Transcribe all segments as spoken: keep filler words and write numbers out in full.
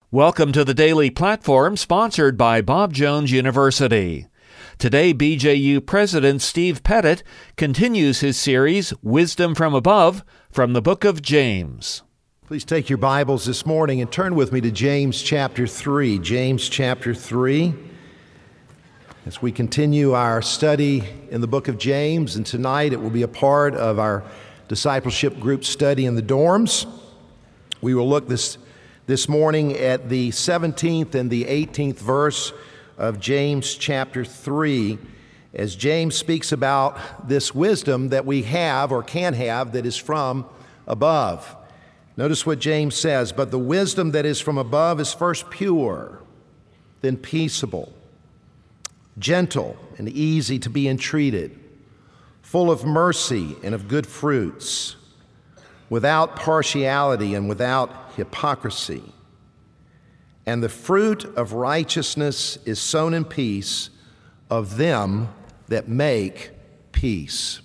Welcome to the Daily Platform, sponsored by Bob Jones University. Today, B J U President Steve Pettit continues his series, Wisdom from Above, from the book of James. Please take your Bibles this morning and turn with me to James chapter three. James chapter three. As we continue our study in the book of James, and tonight it will be a part of our discipleship group study in the dorms. We will look this This morning at the seventeenth and the eighteenth verse of James chapter three, as James speaks about this wisdom that we have or can have that is from above. Notice what James says, "But the wisdom that is from above is first pure, then peaceable, gentle and easy to be entreated, full of mercy and of good fruits, without partiality and without hypocrisy. And the fruit of righteousness is sown in peace of them that make peace."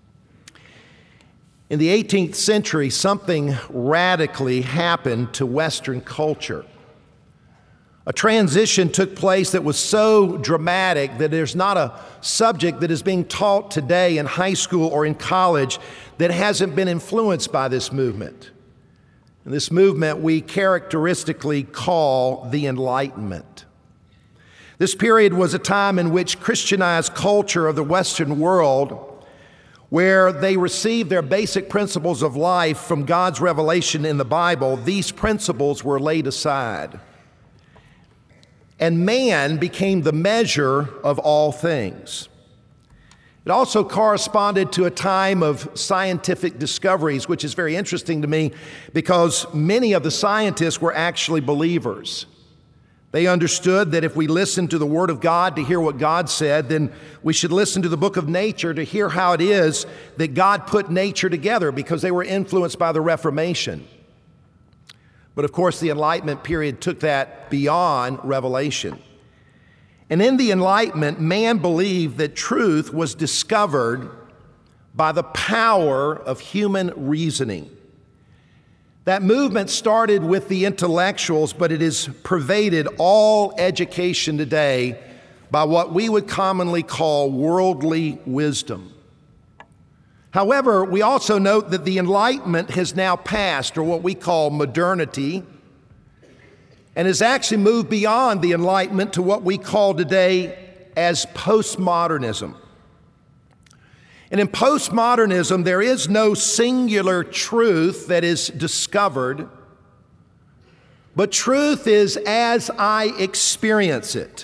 In the eighteenth century, something radically happened to Western culture. A transition took place that was so dramatic that there's not a subject that is being taught today in high school or in college that hasn't been influenced by this movement. And this movement we characteristically call the Enlightenment. This period was a time in which Christianized culture of the Western world, where they received their basic principles of life from God's revelation in the Bible, these principles were laid aside. And man became the measure of all things. It also corresponded to a time of scientific discoveries, which is very interesting to me because many of the scientists were actually believers. They understood that if we listen to the Word of God to hear what God said, then we should listen to the book of nature to hear how it is that God put nature together, because they were influenced by the Reformation. But of course, the Enlightenment period took that beyond revelation. And in the Enlightenment, man believed that truth was discovered by the power of human reasoning. That movement started with the intellectuals, but it has pervaded all education today by what we would commonly call worldly wisdom. However, we also note that the Enlightenment has now passed, or what we call modernity, and has actually moved beyond the Enlightenment to what we call today as postmodernism. And in postmodernism, there is no singular truth that is discovered, but truth is as I experience it.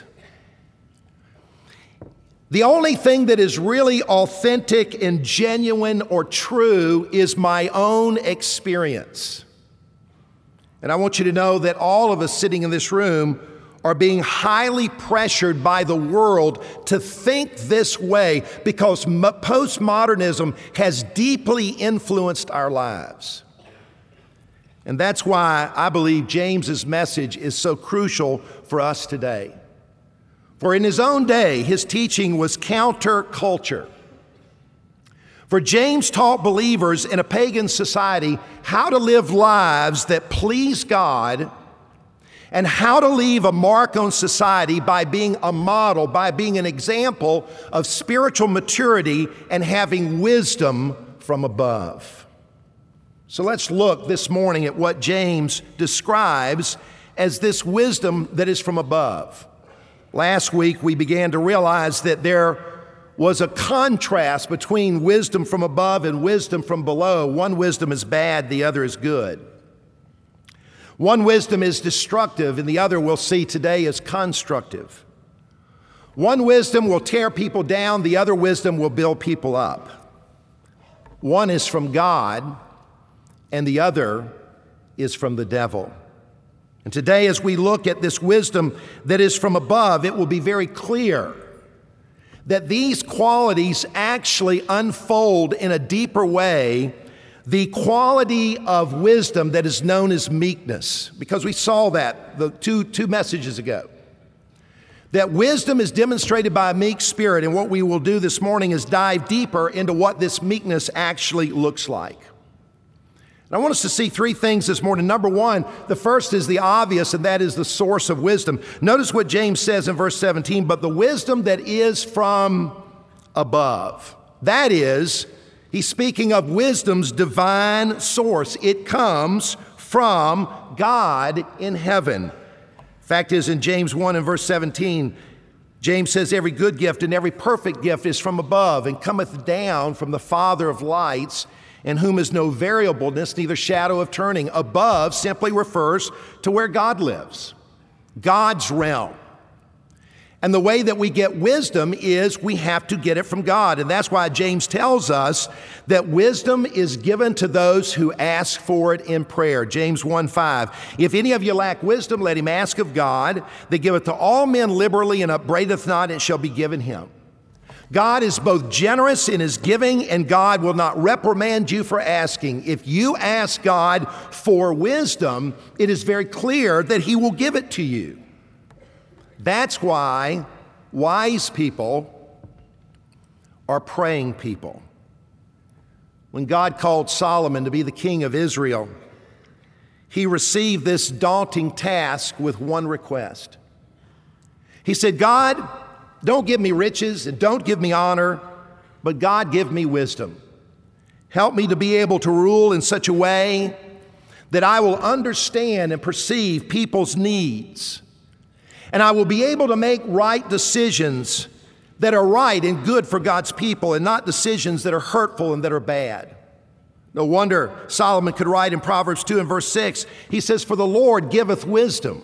The only thing that is really authentic and genuine or true is my own experience. And I want you to know that all of us sitting in this room are being highly pressured by the world to think this way, because postmodernism has deeply influenced our lives. And that's why I believe James's message is so crucial for us today. For in his own day, his teaching was counterculture. For James taught believers in a pagan society how to live lives that please God and how to leave a mark on society by being a model, by being an example of spiritual maturity and having wisdom from above. So let's look this morning at what James describes as this wisdom that is from above. Last week, we began to realize that there was a contrast between wisdom from above and wisdom from below. One wisdom is bad, the other is good. One wisdom is destructive, and the other we'll see today is constructive. One wisdom will tear people down, the other wisdom will build people up. One is from God, and the other is from the devil. And today, as we look at this wisdom that is from above, it will be very clear that these qualities actually unfold in a deeper way the quality of wisdom that is known as meekness, because we saw that the two, two messages ago. That wisdom is demonstrated by a meek spirit, and what we will do this morning is dive deeper into what this meekness actually looks like. And I want us to see three things this morning. Number one, the first is the obvious, and that is the source of wisdom. Notice what James says in verse seventeen, but the wisdom that is from above. That is, he's speaking of wisdom's divine source. It comes from God in heaven. Fact is, in James one and verse seventeen, James says, every good gift and every perfect gift is from above and cometh down from the Father of lights, in whom is no variableness, neither shadow of turning. Above simply refers to where God lives, God's realm. And the way that we get wisdom is we have to get it from God. And that's why James tells us that wisdom is given to those who ask for it in prayer. James one five, if any of you lack wisdom, let him ask of God, that giveth to all men liberally and upbraideth not, and it shall be given him. God is both generous in his giving, and God will not reprimand you for asking. If you ask God for wisdom, it is very clear that he will give it to you. That's why wise people are praying people. When God called Solomon to be the king of Israel, he received this daunting task with one request. He said, God, don't give me riches and don't give me honor, but God, give me wisdom. Help me to be able to rule in such a way that I will understand and perceive people's needs. And I will be able to make right decisions that are right and good for God's people, and not decisions that are hurtful and that are bad. No wonder Solomon could write in Proverbs two and verse six, he says, for the Lord giveth wisdom.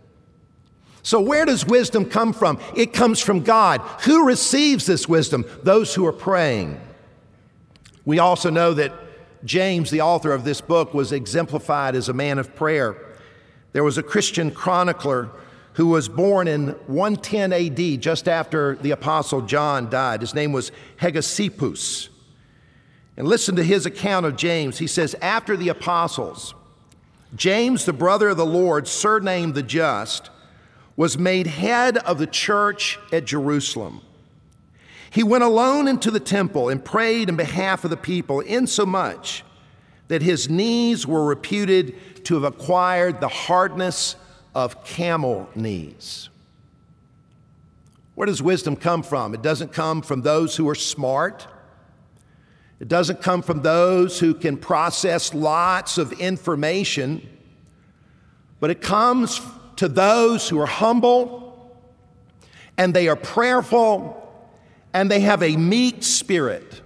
So where does wisdom come from? It comes from God. Who receives this wisdom? Those who are praying. We also know that James, the author of this book, was exemplified as a man of prayer. There was a Christian chronicler who was born in one ten A D, just after the Apostle John died. His name was Hegesippus. And listen to his account of James. He says, after the apostles, James, the brother of the Lord, surnamed the Just, was made head of the church at Jerusalem. He went alone into the temple and prayed in behalf of the people, insomuch that his knees were reputed to have acquired the hardness of camel knees. Where does wisdom come from? It doesn't come from those who are smart. It doesn't come from those who can process lots of information, but it comes to those who are humble, and they are prayerful, and they have a meek spirit.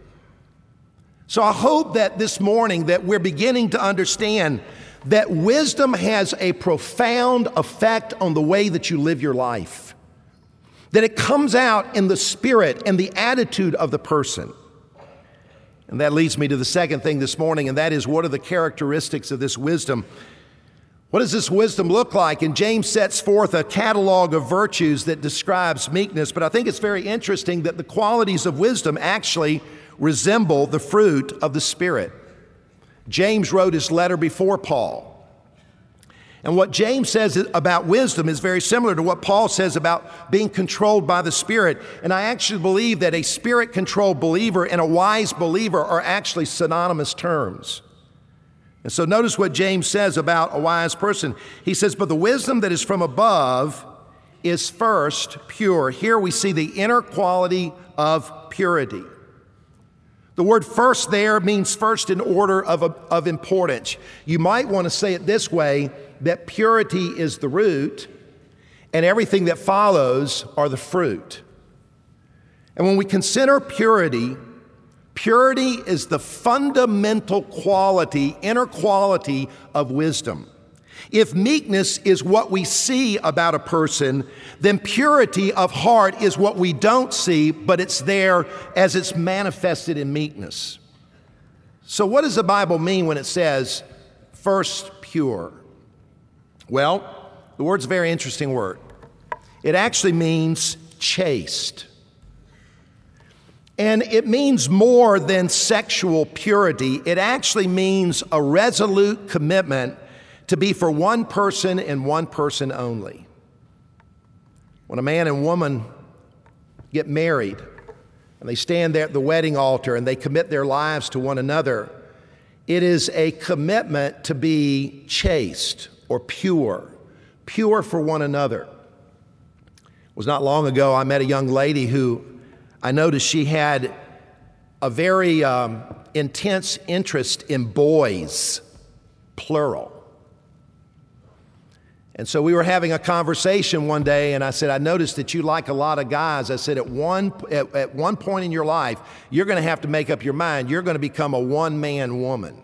So I hope that this morning that we're beginning to understand that wisdom has a profound effect on the way that you live your life. That it comes out in the spirit and the attitude of the person. And that leads me to the second thing this morning, and that is, what are the characteristics of this wisdom? What does this wisdom look like? And James sets forth a catalog of virtues that describes meekness, but I think it's very interesting that the qualities of wisdom actually resemble the fruit of the Spirit. James wrote his letter before Paul. And what James says about wisdom is very similar to what Paul says about being controlled by the Spirit. And I actually believe that a Spirit-controlled believer and a wise believer are actually synonymous terms. And so notice what James says about a wise person. He says, but the wisdom that is from above is first pure. Here we see the inner quality of purity. The word first there means first in order of, of importance. You might want to say it this way, that purity is the root and everything that follows are the fruit. And when we consider purity, purity is the fundamental quality, inner quality of wisdom. If meekness is what we see about a person, then purity of heart is what we don't see, but it's there as it's manifested in meekness. So what does the Bible mean when it says, first pure? Well, the word's a very interesting word. It actually means chaste. And it means more than sexual purity. It actually means a resolute commitment to be for one person and one person only. When a man and woman get married and they stand there at the wedding altar and they commit their lives to one another, It is a commitment to be chaste or pure, pure for one another. It was not long ago I met a young lady who I noticed she had a very um, intense interest in boys, plural. And so we were having a conversation one day, and I said, I noticed that you like a lot of guys. I said, at one, at, at one point in your life, you're going to have to make up your mind. You're going to become a one-man woman.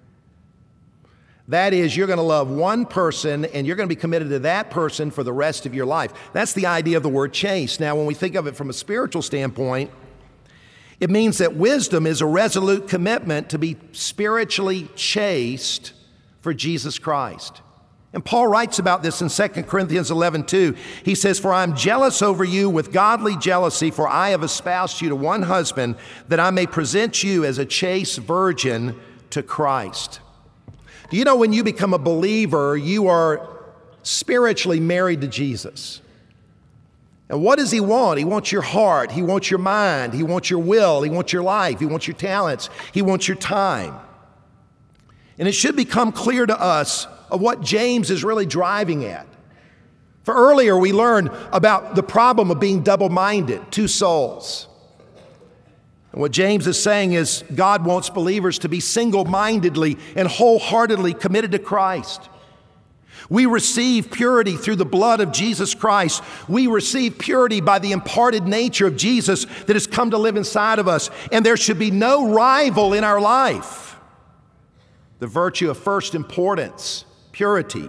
That is, you're going to love one person, and you're going to be committed to that person for the rest of your life. That's the idea of the word chaste. Now, when we think of it from a spiritual standpoint, it means that wisdom is a resolute commitment to be spiritually chaste for Jesus Christ. And Paul writes about this in Second Corinthians eleven two. He says, for I am jealous over you with godly jealousy, for I have espoused you to one husband, that I may present you as a chaste virgin to Christ. Do you know when you become a believer, you are spiritually married to Jesus? And what does he want? He wants your heart. He wants your mind. He wants your will. He wants your life. He wants your talents. He wants your time. And it should become clear to us of what James is really driving at. For earlier we learned about the problem of being double-minded, two souls. And what James is saying is God wants believers to be single-mindedly and wholeheartedly committed to Christ. We receive purity through the blood of Jesus Christ. We receive purity by the imparted nature of Jesus that has come to live inside of us. And there should be no rival in our life. The virtue of first importance, purity,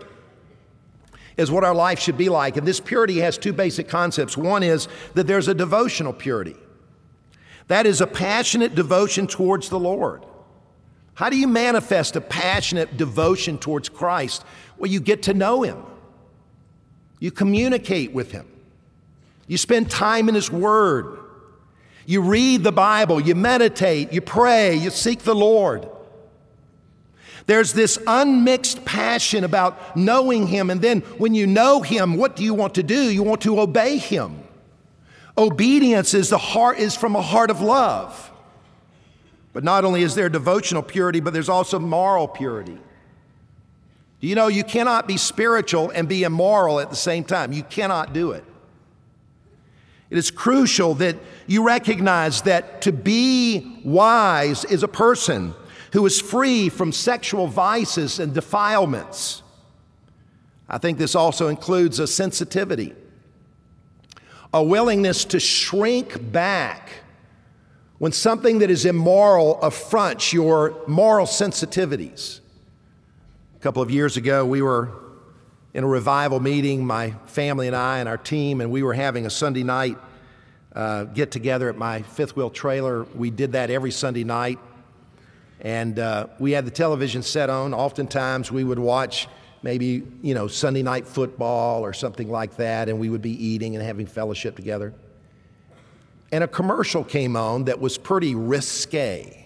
is what our life should be like. And this purity has two basic concepts. One is that there's a devotional purity. That is a passionate devotion towards the Lord. How do you manifest a passionate devotion towards Christ? Well, you get to know Him. You communicate with Him. You spend time in His Word. You read the Bible. You meditate. You pray. You seek the Lord. There's this unmixed passion about knowing Him, and then when you know Him, what do you want to do? You want to obey Him. Obedience is the heart is from a heart of love. But not only is there devotional purity, but there's also moral purity. Do you know you cannot be spiritual and be immoral at the same time? You cannot do it. It is crucial that you recognize that to be wise is a person who is free from sexual vices and defilements. I think this also includes a sensitivity, a willingness to shrink back when something that is immoral affronts your moral sensitivities. A couple of years ago, we were in a revival meeting, my family and I and our team, and we were having a Sunday night uh, get together at my fifth wheel trailer. We did that every Sunday night. And uh, we had the television set on. Oftentimes we would watch maybe, you know, Sunday night football or something like that, and we would be eating and having fellowship together. And a commercial came on that was pretty risque.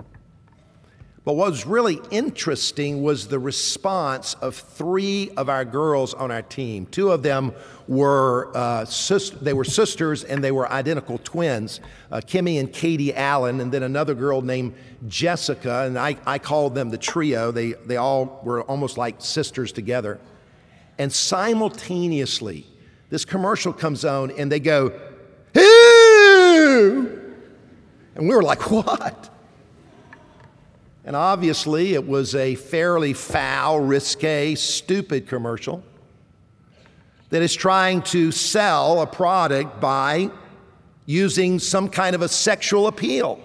But what was really interesting was the response of three of our girls on our team. Two of them were uh, sis- they were sisters, and they were identical twins, uh, Kimmy and Katie Allen, and then another girl named Jessica, and I, I called them the trio. They, they all were almost like sisters together. And simultaneously, this commercial comes on, and they go, "Ew!" And we were like, what? And obviously, it was a fairly foul, risque, stupid commercial that is trying to sell a product by using some kind of a sexual appeal.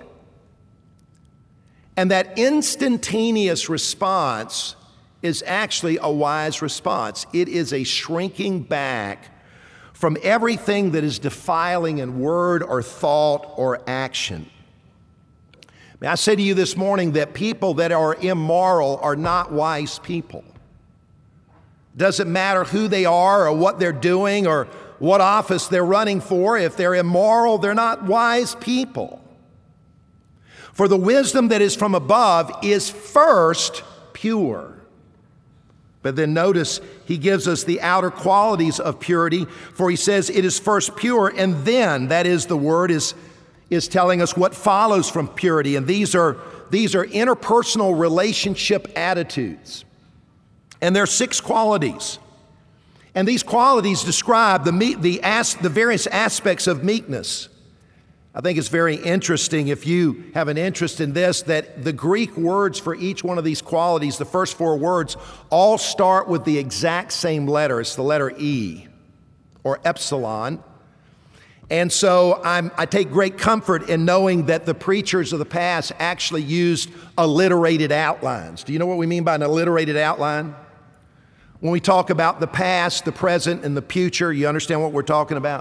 And that instantaneous response is actually a wise response. It is a shrinking back from everything that is defiling in word or thought or action. May I say to you this morning that people that are immoral are not wise people. Doesn't matter who they are or what they're doing or what office they're running for. If they're immoral, they're not wise people. For the wisdom that is from above is first pure. But then notice he gives us the outer qualities of purity, for he says it is first pure, and then, that is, the word is is telling us what follows from purity, and these are, these are interpersonal relationship attitudes. And there are six qualities. And these qualities describe the, me- the, as- the various aspects of meekness. I think it's very interesting, if you have an interest in this, that the Greek words for each one of these qualities, the first four words, all start with the exact same letter. It's the letter E, or epsilon. And so I'm, I take great comfort in knowing that the preachers of the past actually used alliterated outlines. Do you know what we mean by an alliterated outline? When we talk about the past, the present, and the future, you understand what we're talking about?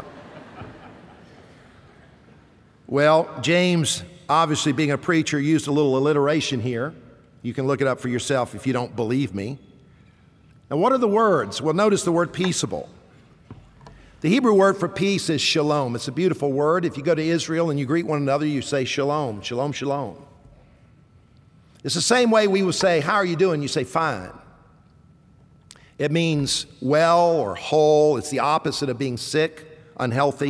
Well, James, obviously being a preacher, used a little alliteration here. You can look it up for yourself if you don't believe me. Now, what are the words? Well, notice the word peaceable. The Hebrew word for peace is shalom. It's a beautiful word. If you go to Israel and you greet one another, you say shalom, shalom, shalom. It's the same way we would say, how are you doing? You say fine. It means well or whole. It's the opposite of being sick, unhealthy.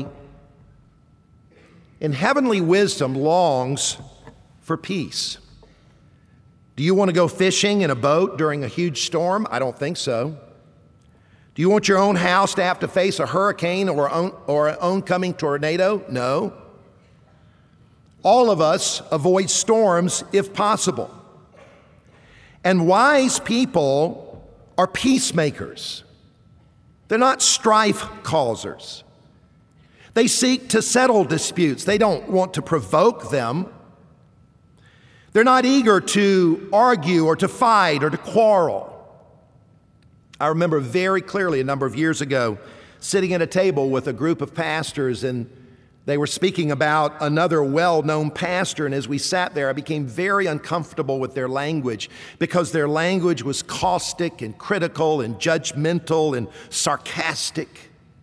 And heavenly wisdom longs for peace. Do you want to go fishing in a boat during a huge storm? I don't think so. Do you want your own house to have to face a hurricane or, own, or an oncoming tornado? No. All of us avoid storms if possible. And wise people are peacemakers. They're not strife causers. They seek to settle disputes. They don't want to provoke them. They're not eager to argue or to fight or to quarrel. I remember very clearly a number of years ago sitting at a table with a group of pastors, and they were speaking about another well-known pastor. And as we sat there, I became very uncomfortable with their language, because their language was caustic and critical and judgmental and sarcastic.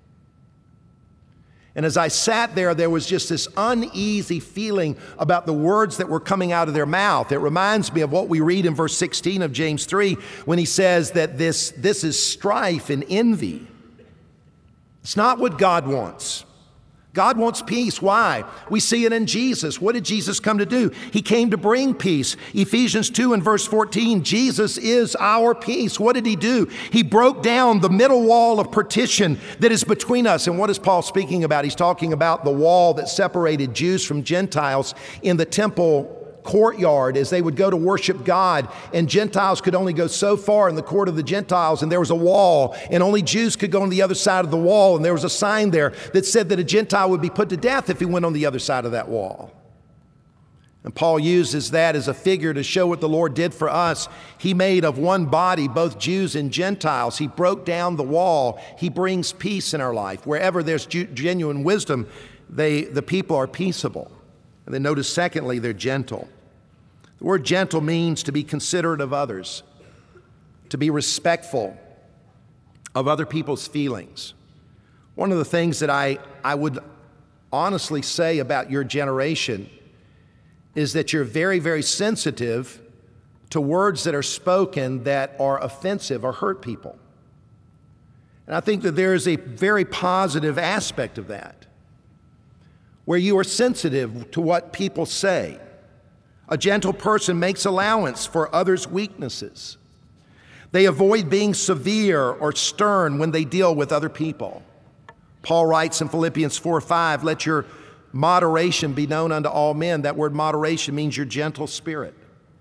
And as I sat there, there was just this uneasy feeling about the words that were coming out of their mouth. It reminds me of what we read in verse sixteen of James three, when he says that this, this is strife and envy. It's not what God wants. God wants peace. Why? We see it in Jesus. What did Jesus come to do? He came to bring peace. Ephesians two and verse fourteen, Jesus is our peace. What did he do? He broke down the middle wall of partition that is between us. And what is Paul speaking about? He's talking about the wall that separated Jews from Gentiles in the temple courtyard as they would go to worship God, and Gentiles could only go so far in the court of the Gentiles, and there was a wall, and only Jews could go on the other side of the wall, and there was a sign there that said that a Gentile would be put to death if he went on the other side of that wall. And Paul uses that as a figure to show what the Lord did for us. He made of one body both Jews and Gentiles. He broke down the wall. He brings peace in our life. Wherever there's genuine wisdom, they, the people are peaceable. And then notice, secondly, they're gentle. The word gentle means to be considerate of others, to be respectful of other people's feelings. One of the things that I, I would honestly say about your generation is that you're very, very sensitive to words that are spoken that are offensive or hurt people. And I think that there is a very positive aspect of that, where you are sensitive to what people say. A gentle person makes allowance for others' weaknesses. They avoid being severe or stern when they deal with other people. Paul writes in Philippians four five, let your moderation be known unto all men. That word moderation means your gentle spirit.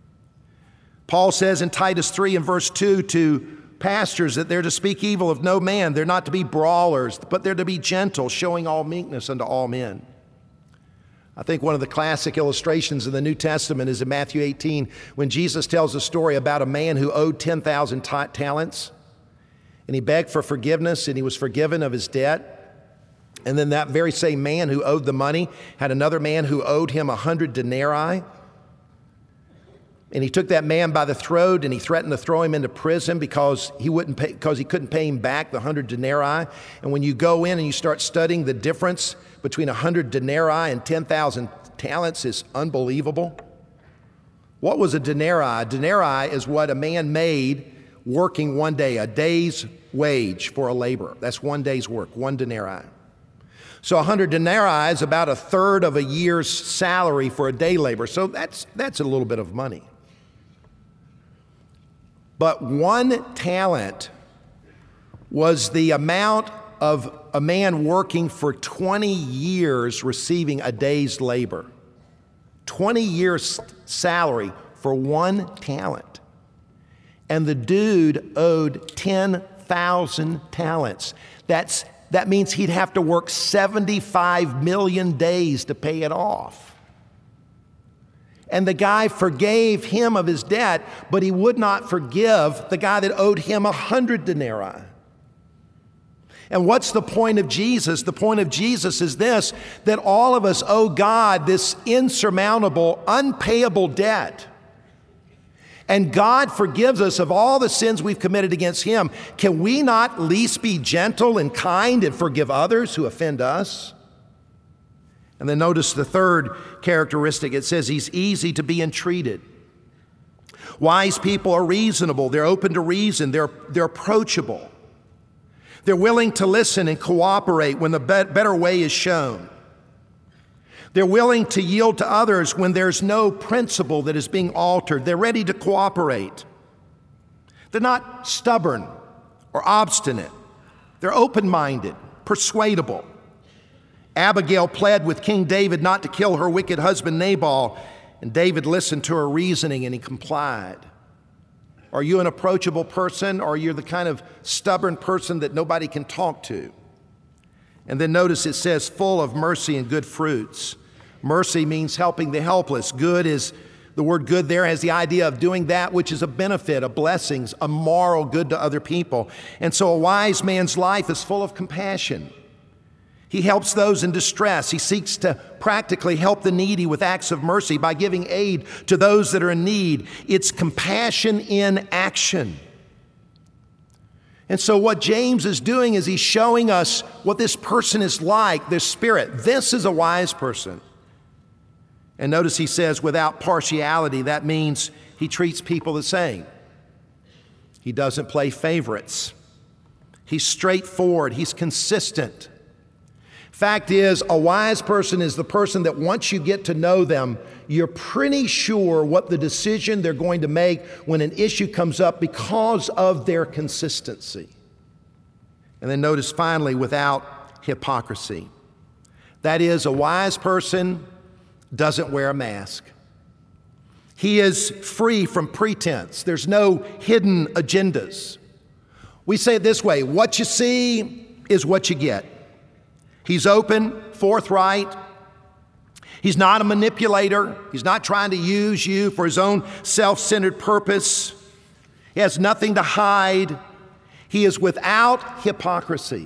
Paul says in Titus three and verse two to pastors that they're to speak evil of no man. They're not to be brawlers, but they're to be gentle, showing all meekness unto all men. I think one of the classic illustrations in the New Testament is in Matthew eighteen, when Jesus tells a story about a man who owed ten thousand ta- talents, and he begged for forgiveness, and he was forgiven of his debt. And then that very same man who owed the money had another man who owed him a hundred denarii. And he took that man by the throat and he threatened to throw him into prison because he wouldn't pay, because he couldn't pay him back the hundred denarii. And when you go in and you start studying the difference between a hundred denarii and ten thousand talents, is unbelievable. What was a denarii? A denarii is what a man made working one day, a day's wage for a laborer. That's one day's work, one denarii. So one hundred denarii is about a third of a year's salary for a day laborer. So that's, that's a little bit of money. But one talent was the amount of a man working for twenty years receiving a day's labor. twenty years salary for one talent. And the dude owed ten thousand talents. That's, that means he'd have to work seventy-five million days to pay it off. And the guy forgave him of his debt, but he would not forgive the guy that owed him a hundred denarii. And what's the point of Jesus? The point of Jesus is this, that all of us owe God this insurmountable, unpayable debt. And God forgives us of all the sins we've committed against Him. Can we not at least be gentle and kind and forgive others who offend us? And then notice the third characteristic. It says He's easy to be entreated. Wise people are reasonable. They're open to reason. They're, they're approachable. They're willing to listen and cooperate when the better way is shown. They're willing to yield to others when there's no principle that is being altered. They're ready to cooperate. They're not stubborn or obstinate. They're open-minded, persuadable. Abigail pled with King David not to kill her wicked husband Nabal, and David listened to her reasoning and he complied. Are you an approachable person, or are you the kind of stubborn person that nobody can talk to? And then notice it says, full of mercy and good fruits. Mercy means helping the helpless. Good is, the word good there has the idea of doing that which is a benefit, a blessing, a moral good to other people. And so a wise man's life is full of compassion. He helps those in distress. He seeks to practically help the needy with acts of mercy by giving aid to those that are in need. It's compassion in action. And so what James is doing is he's showing us what this person is like, their spirit. This is a wise person. And notice he says without partiality. That means he treats people the same. He doesn't play favorites. He's straightforward. He's consistent. Fact is, a wise person is the person that once you get to know them, you're pretty sure what the decision they're going to make when an issue comes up because of their consistency. And then notice finally, without hypocrisy. That is, a wise person doesn't wear a mask. He is free from pretense. There's no hidden agendas. We say it this way, what you see is what you get. He's open, forthright. He's not a manipulator. He's not trying to use you for his own self-centered purpose. He has nothing to hide. He is without hypocrisy.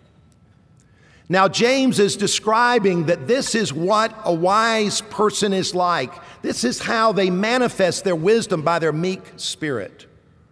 Now, James is describing that this is what a wise person is like. This is how they manifest their wisdom by their meek spirit.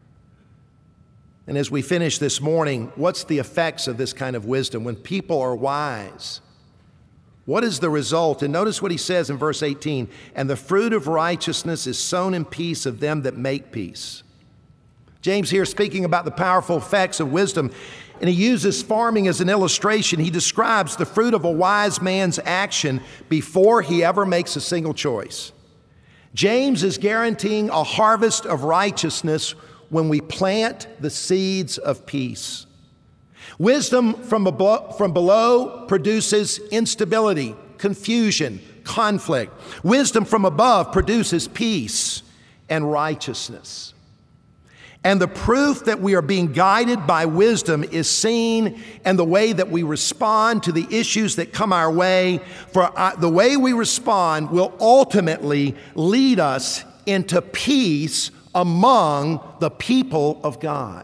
And as we finish this morning, what's the effects of this kind of wisdom? When people are wise, what is the result? And notice what he says in verse eighteen, and the fruit of righteousness is sown in peace of them that make peace. James here speaking about the powerful effects of wisdom, and he uses farming as an illustration. He describes the fruit of a wise man's action before he ever makes a single choice. James is guaranteeing a harvest of righteousness when we plant the seeds of peace. Wisdom from above, from below produces instability, confusion, conflict. Wisdom from above produces peace and righteousness. And the proof that we are being guided by wisdom is seen in the way that we respond to the issues that come our way. For the way we respond will ultimately lead us into peace among the people of God.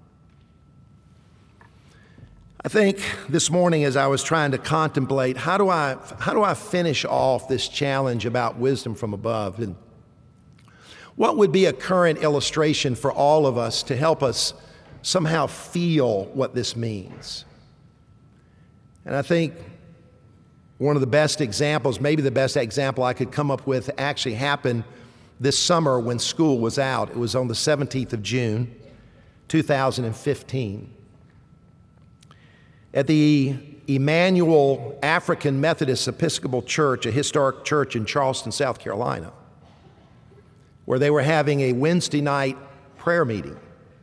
I think this morning as I was trying to contemplate, how do I, how do I finish off this challenge about wisdom from above? And what would be a current illustration for all of us to help us somehow feel what this means? And I think one of the best examples, maybe the best example I could come up with, actually happened this summer when school was out. It was on the seventeenth of June, two thousand fifteen. At the Emmanuel African Methodist Episcopal Church, a historic church in Charleston, South Carolina, where they were having a Wednesday night prayer meeting.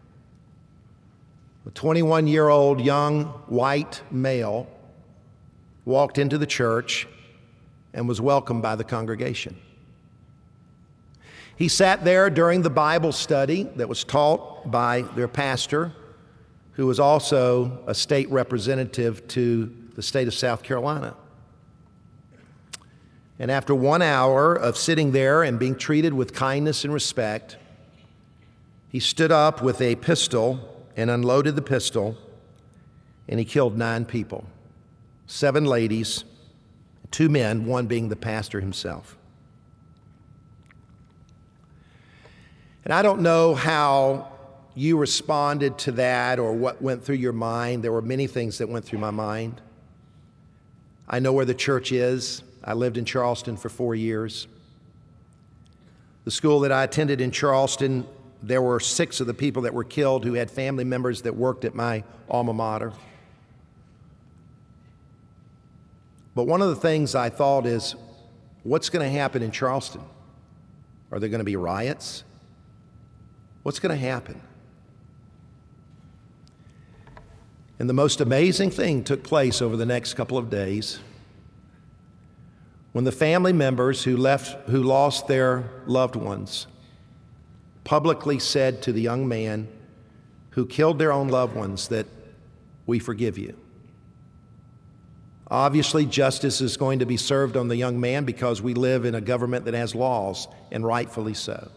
A twenty-one-year-old young white male walked into the church and was welcomed by the congregation. He sat there during the Bible study that was taught by their pastor, who was also a state representative to the state of South Carolina. And after one hour of sitting there and being treated with kindness and respect, he stood up with a pistol and unloaded the pistol, and he killed nine people, seven ladies, two men, one being the pastor himself. And I don't know how you responded to that or what went through your mind. There were many things that went through my mind. I know where the church is. I lived in Charleston for four years. The school that I attended in Charleston, there were six of the people that were killed who had family members that worked at my alma mater. But one of the things I thought is, what's going to happen in Charleston? Are there going to be riots? What's going to happen? And the most amazing thing took place over the next couple of days when the family members who left, who lost their loved ones publicly said to the young man who killed their own loved ones that, "We forgive you." Obviously, justice is going to be served on the young man because we live in a government that has laws, and rightfully so.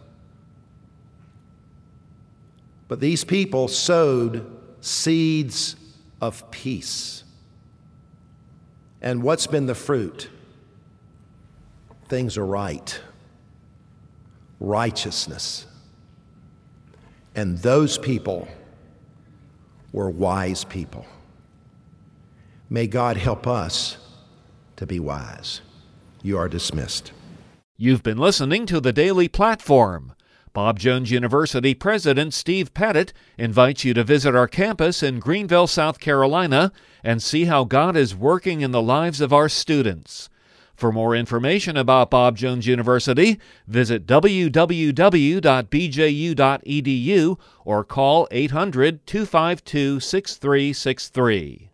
But these people sowed seeds of peace. And what's been the fruit? Things are right. Righteousness. And those people were wise people. May God help us to be wise. You are dismissed. You've been listening to the Daily Platform. Bob Jones University President Steve Pettit invites you to visit our campus in Greenville, South Carolina, and see how God is working in the lives of our students. For more information about Bob Jones University, visit w w w dot b j u dot e d u or call eight hundred, two five two, six three six three.